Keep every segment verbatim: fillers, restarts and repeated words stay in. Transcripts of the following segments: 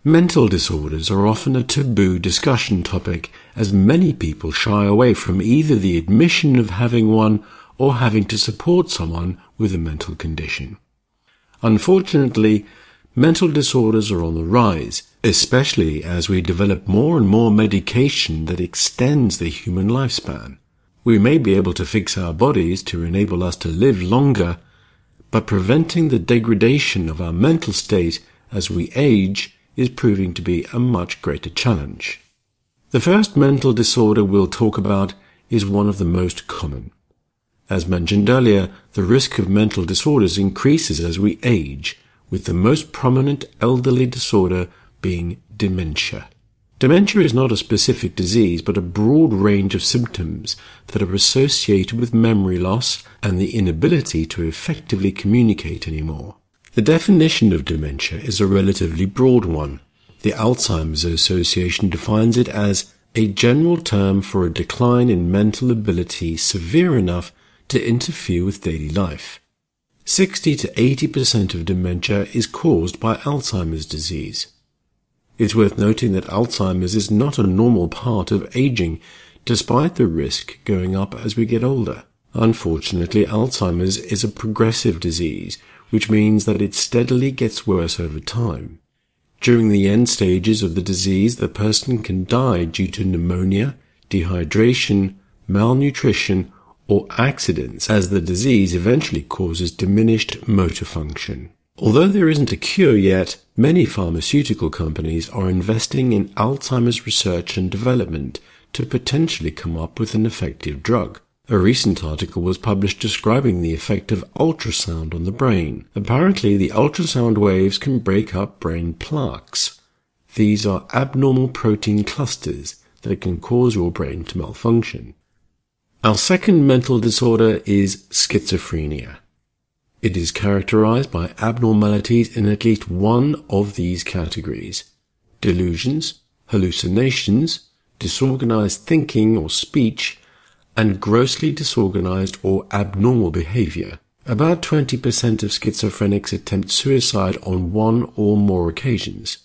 Mental disorders are often a taboo discussion topic, as many people shy away from either the admission of having one or having to support someone with a mental condition. Unfortunately, mental disorders are on the rise, especially as we develop more and more medication that extends the human lifespan. We may be able to fix our bodies to enable us to live longer, but preventing the degradation of our mental state as we age is proving to be a much greater challenge. The first mental disorder we'll talk about is one of the most common. As mentioned earlier, the risk of mental disorders increases as we age, with the most prominent elderly disorder being dementia. Dementia is not a specific disease, but a broad range of symptoms that are associated with memory loss and the inability to effectively communicate anymore. The definition of dementia is a relatively broad one. The Alzheimer's Association defines it as a general term for a decline in mental ability severe enough to interfere with daily life. sixty to eighty percent of dementia is caused by Alzheimer's disease. It's worth noting that Alzheimer's is not a normal part of aging, despite the risk going up as we get older. Unfortunately, Alzheimer's is a progressive disease, which means that it steadily gets worse over time. During the end stages of the disease, the person can die due to pneumonia, dehydration, malnutrition, or accidents, as the disease eventually causes diminished motor function. Although there isn't a cure yet, many pharmaceutical companies are investing in Alzheimer's research and development to potentially come up with an effective drug. A recent article was published describing the effect of ultrasound on the brain. Apparently, the ultrasound waves can break up brain plaques. These are abnormal protein clusters that can cause your brain to malfunction. Our second mental disorder is schizophrenia. It is characterized by abnormalities in at least one of these categories: delusions, hallucinations, disorganized thinking or speech, and grossly disorganized or abnormal behavior. About twenty percent of schizophrenics attempt suicide on one or more occasions.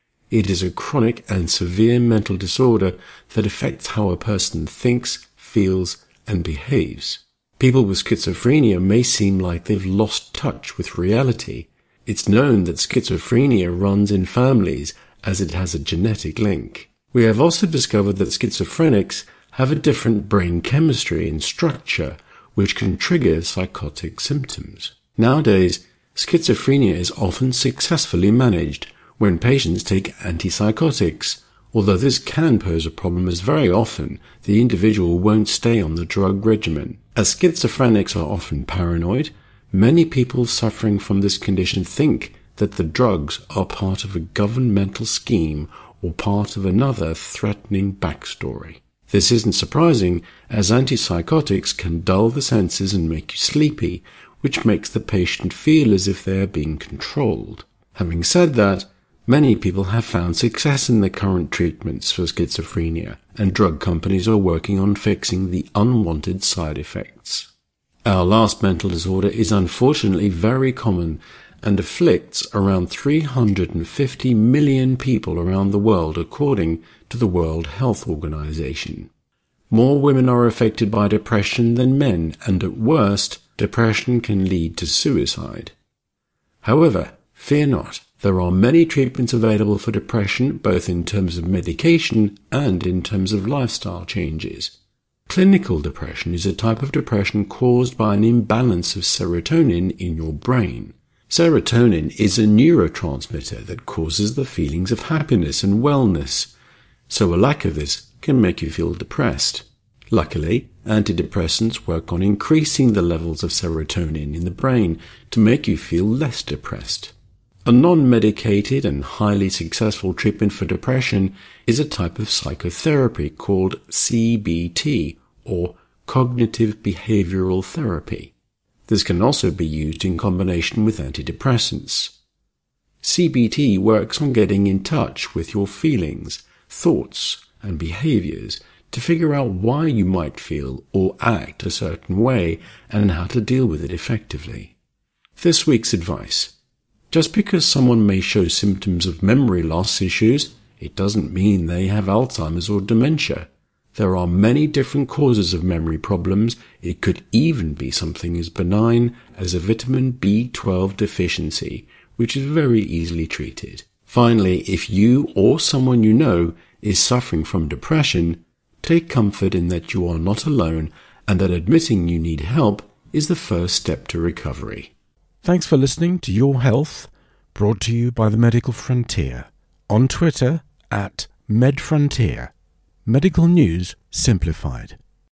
It is a chronic and severe mental disorder that affects how a person thinks, feels, and behaves. People with schizophrenia may seem like they've lost touch with reality. It's known that schizophrenia runs in families as it has a genetic link. We have also discovered that schizophrenics have a different brain chemistry and structure which can trigger psychotic symptoms. Nowadays, schizophrenia is often successfully managed when patients take antipsychotics, although this can pose a problem as very often the individual won't stay on the drug regimen. As schizophrenics are often paranoid, many people suffering from this condition think that the drugs are part of a governmental scheme or part of another threatening backstory. This isn't surprising, as antipsychotics can dull the senses and make you sleepy, which makes the patient feel as if they are being controlled. Having said that, many people have found success in the current treatments for schizophrenia, and drug companies are working on fixing the unwanted side effects. Our last mental disorder is unfortunately very common and afflicts around three hundred fifty million people around the world, according to the World Health Organization. More women are affected by depression than men, and at worst, depression can lead to suicide. However, fear not. There are many treatments available for depression, both in terms of medication and in terms of lifestyle changes. Clinical depression is a type of depression caused by an imbalance of serotonin in your brain. Serotonin is a neurotransmitter that causes the feelings of happiness and wellness, so a lack of this can make you feel depressed. Luckily, antidepressants work on increasing the levels of serotonin in the brain to make you feel less depressed. A non-medicated and highly successful treatment for depression is a type of psychotherapy called C B T, or cognitive behavioral therapy. This can also be used in combination with antidepressants. C B T works on getting in touch with your feelings, thoughts, and behaviors to figure out why you might feel or act a certain way and how to deal with it effectively. This week's advice: Just because someone may show symptoms of memory loss issues, it doesn't mean they have Alzheimer's or dementia. There are many different causes of memory problems. It could even be something as benign as a vitamin B twelve deficiency, which is very easily treated. Finally, if you or someone you know is suffering from depression, take comfort in that you are not alone and that admitting you need help is the first step to recovery. Thanks for listening to Your Health, brought to you by the Medical Frontier. On Twitter at MedFrontier. Medical news simplified.